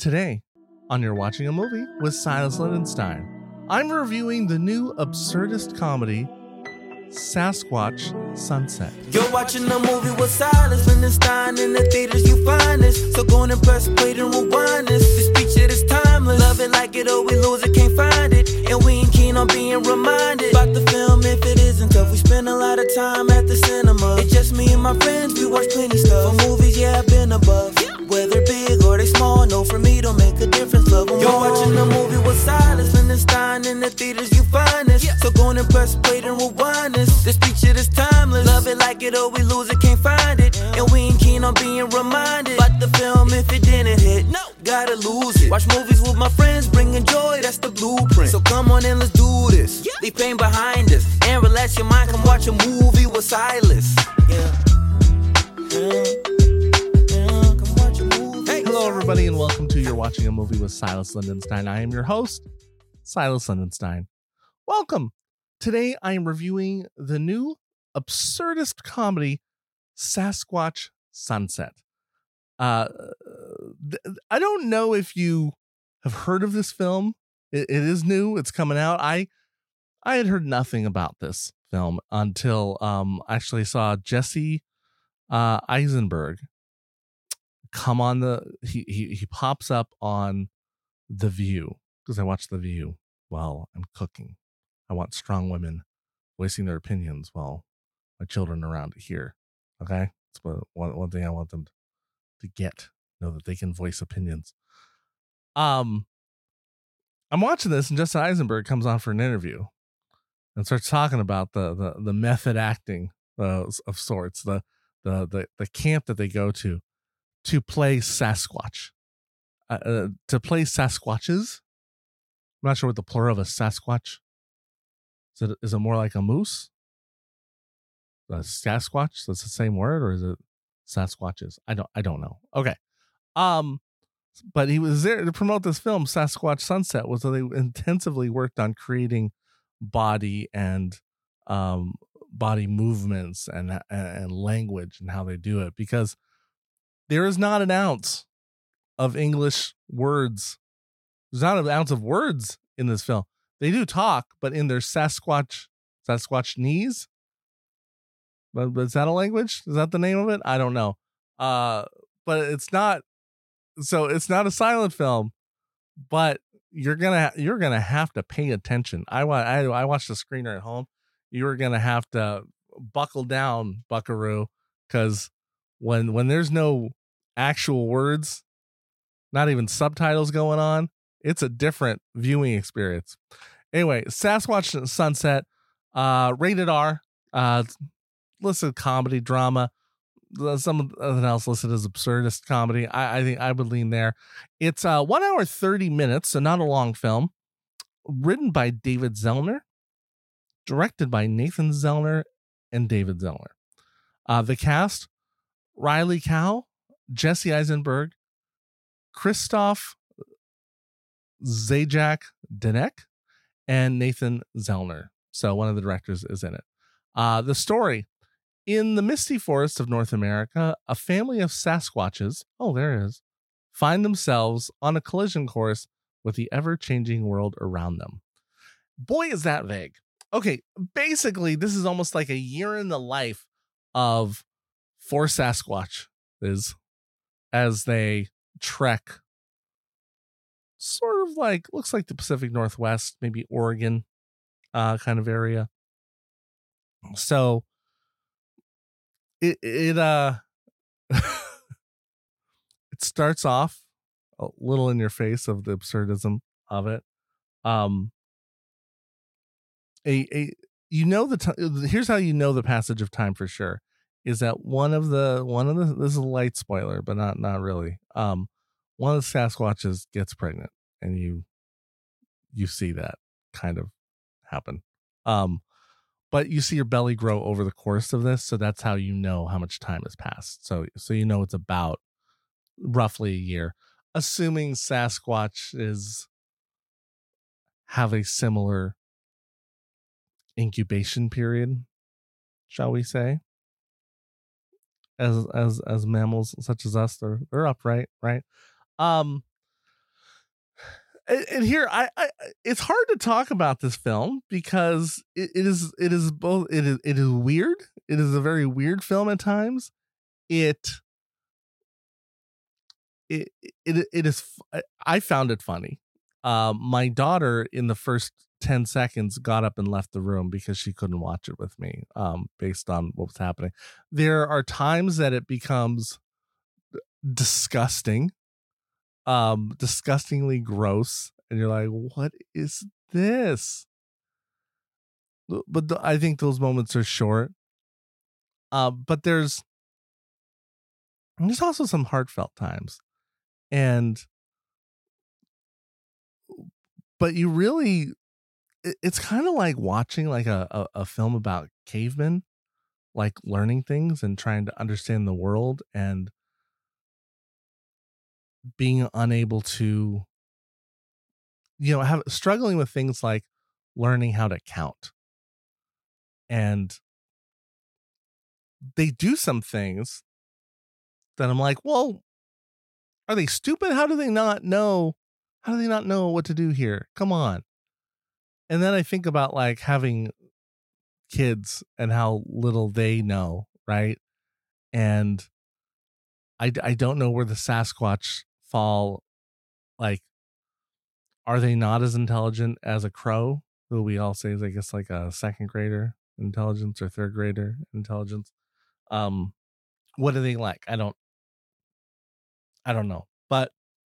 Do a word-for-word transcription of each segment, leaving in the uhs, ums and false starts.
Today, on You're Watching a Movie with Silas Lindenstein, I'm reviewing the new absurdist comedy, Sasquatch Sunset. You're watching a movie with Silas Lindenstein. In the theaters you find this, so go and press play and rewind this. This feature is timeless. Love it like it or we lose it, can't find it. And we ain't keen on being reminded about the film if it isn't tough. We spend a lot of time at the cinema. It's just me and my friends, we watch plenty stuff. For movies, yeah, I've been above. Whether big or they small, no, for me don't make a difference. Love them. You're watching a movie with Silas Lindenstein. In the theaters you find this, so go and press play and rewind this. This feature is timeless. Love it like it or we lose it, can't find it. And we ain't keen on being reminded about the film if it didn't hit. No, gotta lose it. Watch movies with my friends, bringing joy, that's the blueprint. So come on and let's do this. Leave pain behind us and relax your mind. Come watch a movie with Silas. Yeah. Yeah. Hello, everybody, and welcome to You're Watching a Movie with Silas Lindenstein. I am your host, Silas Lindenstein. Welcome. Today, I am reviewing the new absurdist comedy, Sasquatch Sunset. Uh, th- I don't know if you have heard of this film. It, it is new. It's coming out. I I had heard nothing about this film until um actually saw Jesse uh, Eisenberg come on the he, he he pops up on The View, because I watch The View while I'm cooking. I want strong women voicing their opinions while my children are around to hear. Okay, that's what, one one thing I want them to get, know that they can voice opinions. Um, I'm watching this, and Jesse Eisenberg comes on for an interview and starts talking about the the the method acting uh, of sorts, the the the the camp that they go to. To play Sasquatch, uh, uh, to play Sasquatches. I'm not sure what the plural of a Sasquatch is. It, is it more like a moose? A Sasquatch? That's the same word, or is it Sasquatches? I don't. I don't know. Okay. Um, but he was there to promote this film, Sasquatch Sunset. Was so they intensively worked on creating body and um body movements and and, and language and how they do it, because there is not an ounce of English words. There's not an ounce of words in this film. They do talk, but in their Sasquatch, Sasquatchnese. But, but is that a language? Is that the name of it? I don't know. Uh, but it's not. So it's not a silent film, but you're gonna you're gonna have to pay attention. I want I I watched the screener at home. You're gonna have to buckle down, Buckaroo, because when when there's no actual words, not even subtitles going on, it's a different viewing experience. Anyway, Sasquatch Sunset, uh, rated R, uh, listed comedy, drama, something else listed as absurdist comedy. I, I think I would lean there. It's uh, one hour, thirty minutes, so not a long film. Written by David Zellner, directed by Nathan Zellner and David Zellner. Uh, the cast: Riley Cow, Jesse Eisenberg, Christoph Zajac Denek, and Nathan Zellner. So one of the directors is in it. Uh, the story: in the misty forests of North America, a family of Sasquatches, oh, there it is, find themselves on a collision course with the ever-changing world around them. Boy, is that vague. Okay, basically, this is almost like a year in the life of four Sasquatch is as they trek sort of like, looks like the Pacific Northwest, maybe Oregon uh, kind of area. So it, it, uh, it starts off a little in your face of the absurdism of it. Um, a, a, you know, the t- here's how you know the passage of time for sure. Is that one of the one of the this is a light spoiler, but not not really. Um, one of the Sasquatches gets pregnant, and you you see that kind of happen. Um, but you see your belly grow over the course of this, so that's how you know how much time has passed. So so you know it's about roughly a year, assuming Sasquatch is have a similar incubation period, shall we say? As as as mammals such as us, they're they're upright, right? Um, and, and here I, I it's hard to talk about this film because it, it is it is both it is it is weird. It is a very weird film at times. It it it, it is I found it funny. Um, my daughter in the first ten seconds got up and left the room because she couldn't watch it with me, um, based on what was happening. There are times that it becomes disgusting, um, disgustingly gross. And you're like, what is this? But the, I think those moments are short. Uh, but there's, there's also some heartfelt times. And, but you really, it, it's kind of like watching like a, a, a film about cavemen, like learning things and trying to understand the world and being unable to, you know, have struggling with things like learning how to count. And they do some things that I'm like, well, are they stupid? How do they not know? How do they not know what to do here? Come on. And then I think about like having kids and how little they know, right? And I, I don't know where the Sasquatch fall. Like, are they not as intelligent as a crow, who we all say is, I guess, like a second grader intelligence or third grader intelligence? Um, what are they like? I don't, I don't know. But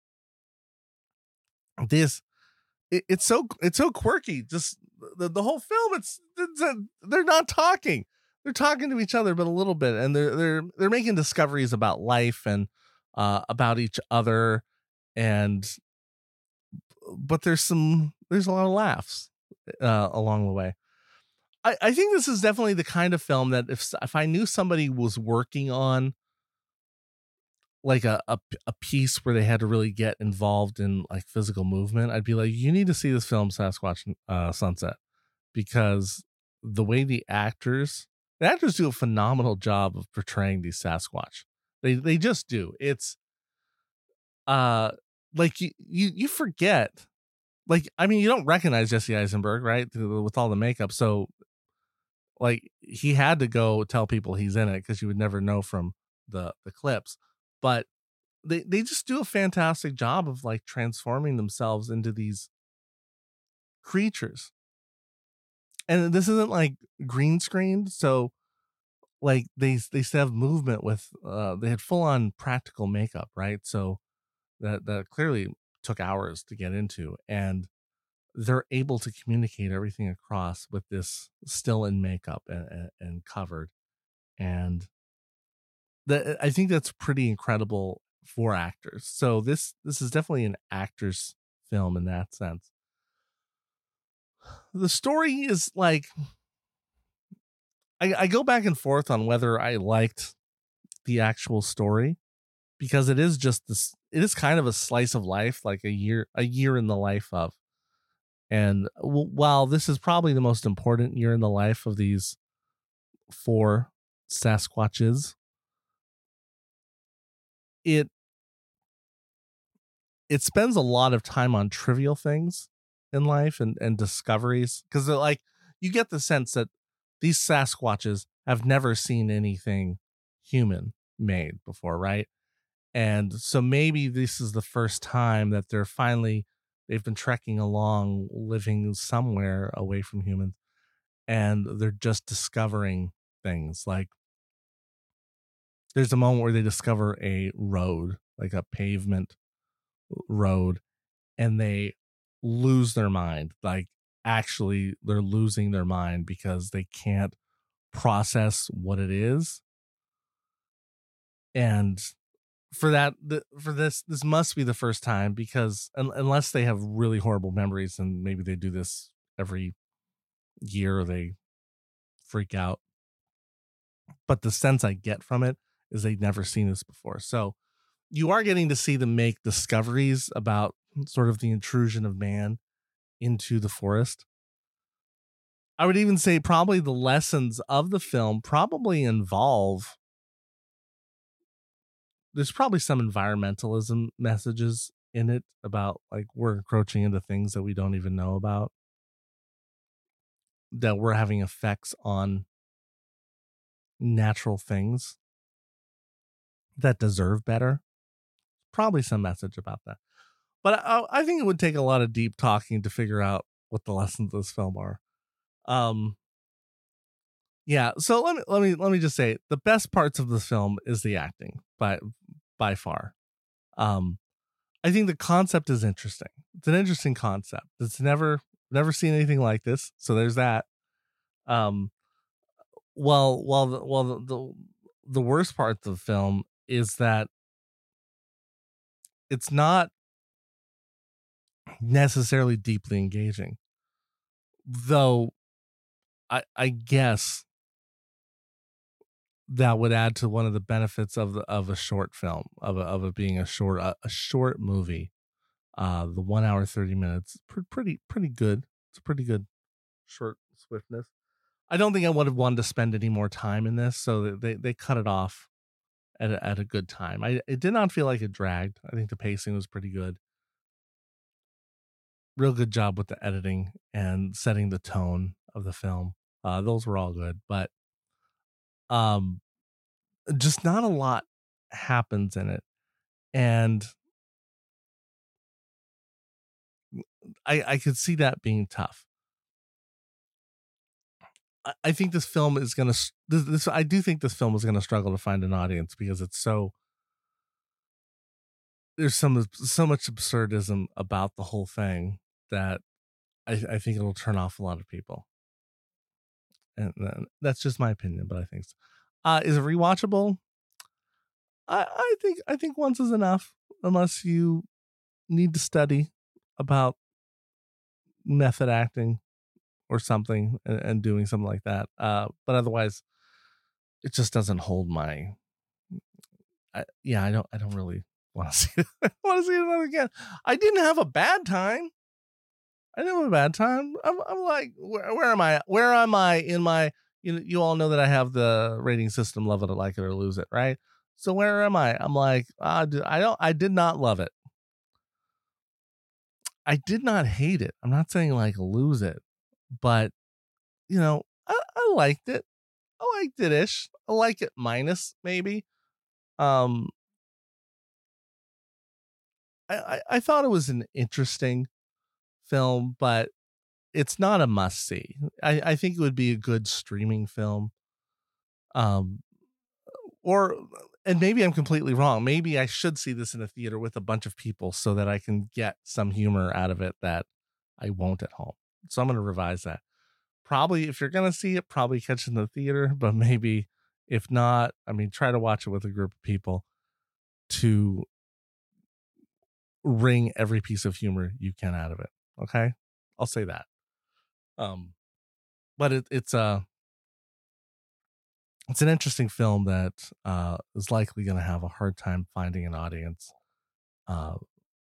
this, it, it's so, it's so quirky. Just the, the whole film, it's, it's a, they're not talking. They're talking to each other, but a little bit, and they're they're they're making discoveries about life and uh, about each other, and but there's some there's a lot of laughs uh, along the way. I, I think this is definitely the kind of film that if if I knew somebody was working on like a, a a piece where they had to really get involved in like physical movement, I'd be like, you need to see this film Sasquatch uh, Sunset, because the way the actors the actors do a phenomenal job of portraying these Sasquatch. They they just do. It's uh like you you, you forget. Like, I mean, you don't recognize Jesse Eisenberg, right? With all the makeup. So like he had to go tell people he's in it because you would never know from the the clips. But they they just do a fantastic job of like transforming themselves into these creatures. And this isn't like green screened, so like they they still have movement with uh they had full on practical makeup, right? So that that clearly took hours to get into, and they're able to communicate everything across with this still in makeup and and, and covered. And that, I think that's pretty incredible for actors. So this this is definitely an actor's film in that sense. The story is like, I, I go back and forth on whether I liked the actual story, because it is just this, it is kind of a slice of life, like a year, a year in the life of. And w- while this is probably the most important year in the life of these four Sasquatches, it, it spends a lot of time on trivial things in life and, and discoveries. Cause they're like, you get the sense that these Sasquatches have never seen anything human made before, right? And so maybe this is the first time that they're finally, they've been trekking along, living somewhere away from humans, and they're just discovering things. Like there's a moment where they discover a road, like a pavement road, and they lose their mind. Like actually they're losing their mind because they can't process what it is. And for that, the, for this, this must be the first time, because un, unless they have really horrible memories, and maybe they do this every year or they freak out. But the sense I get from it is they've never seen this before. So you are getting to see them make discoveries about sort of the intrusion of man into the forest. I would even say probably the lessons of the film probably involve, there's probably some environmentalism messages in it about like we're encroaching into things that we don't even know about, that we're having effects on natural things that deserve better. Probably some message about that. But I, I think it would take a lot of deep talking to figure out what the lessons of this film are. Um, yeah. So let me let me let me just say the best parts of this film is the acting by by far. Um, I think the concept is interesting. It's an interesting concept. It's never never seen anything like this. So there's that. Um, well, while the, while the, the the worst part of the film is that it's not necessarily deeply engaging, though I, I guess that would add to one of the benefits of the, of a short film, of a, of it being a short a, a short movie. Uh, the one hour thirty minutes, pretty pretty pretty good. It's a pretty good short swiftness. I don't think I would have wanted to spend any more time in this, so they they cut it off at a, at a good time. I it did not feel like it dragged. I think the pacing was pretty good. Real good job with the editing and setting the tone of the film. Uh, those were all good, but um, just not a lot happens in it, and I I could see that being tough. I, I think this film is gonna this, this I do think this film is gonna struggle to find an audience because it's so there's some so much absurdism about the whole thing that I, I think it'll turn off a lot of people. And then, that's just my opinion, but I think so. Uh, is it rewatchable? I, I think I think once is enough, unless you need to study about method acting or something and, and doing something like that. Uh, but otherwise, it just doesn't hold my. I, yeah, I don't. I don't really want to see it. I want to see it again. I didn't have a bad time. I didn't have a bad time. I'm, I'm like, where, where am I? Where am I in my? You know, you all know that I have the rating system: love it, or like it, or lose it, right? So where am I? I'm like, uh, I don't. I did not love it. I did not hate it. I'm not saying like lose it, but you know, I, I liked it. I liked it ish. I like it minus maybe. Um, I, I, I thought it was an interesting film, but it's not a must see. I, I think it would be a good streaming film. Um, or, and maybe I'm completely wrong. Maybe I should see this in a theater with a bunch of people so that I can get some humor out of it that I won't at home. So I'm going to revise that. Probably if you're going to see it, probably catch it in the theater, but maybe if not, I mean, try to watch it with a group of people to wring every piece of humor you can out of it. Okay. I'll say that. Um, but it, it's a, it's an interesting film that uh, is likely going to have a hard time finding an audience uh,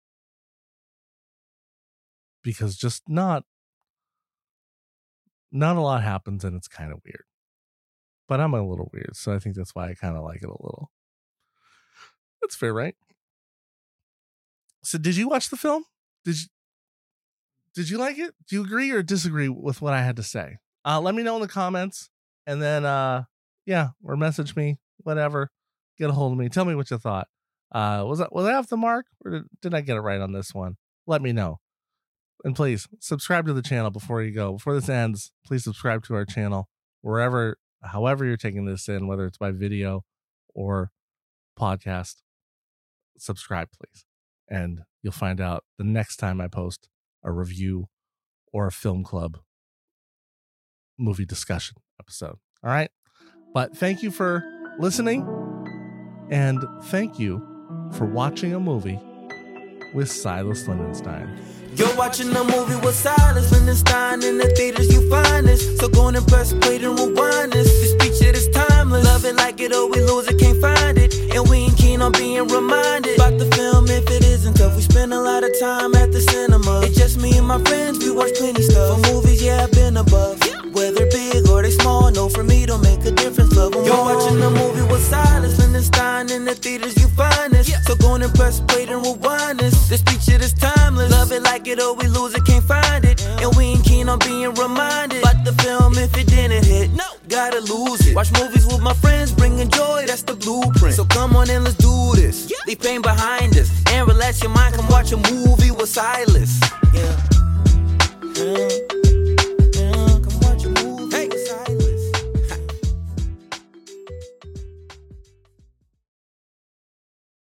because just not, not a lot happens and it's kind of weird. But I'm a little weird, so I think that's why I kind of like it a little. That's fair, right? So, did you watch the film? Did you? Did you like it? Do you agree or disagree with what I had to say? Uh, let me know in the comments, and then, uh, yeah, or message me, whatever. Get a hold of me. Tell me what you thought. Uh, was that was I off the mark, or did, did I get it right on this one? Let me know, and please subscribe to the channel before you go. Before this ends, please subscribe to our channel wherever, however you're taking this in, whether it's by video or podcast. Subscribe, please, and you'll find out the next time I post a review or a film club movie discussion episode. All right. But thank you for listening, and thank you for watching a movie with Silas Lindenstein. You're watching a movie with Silas Lindenstein. In the theaters you find this, so go and press play and rewind this. This feature is timeless. Love it, like it, or we lose it, can't find it. And we ain't keen on being reminded about the film if it isn't tough. We spend a lot of time at the cinema. It's just me and my friends, we watch plenty stuff. For movies, yeah, I've been above. Whether big or they small, no, for me don't make a difference. Love 'em. You're watching a movie with Silas Lindenstein. Lindenstein in the theaters you find us. So go and press play and rewind us. This feature is timeless. Love it like it or we lose it, can't find it. And we ain't keen on being reminded about the film if it didn't hit. No, gotta lose it. Watch movies with my friends, bringing joy, that's the blueprint. So come on and let's do this. Leave pain behind us and relax your mind. Come watch a movie with Silas. Yeah. Yeah.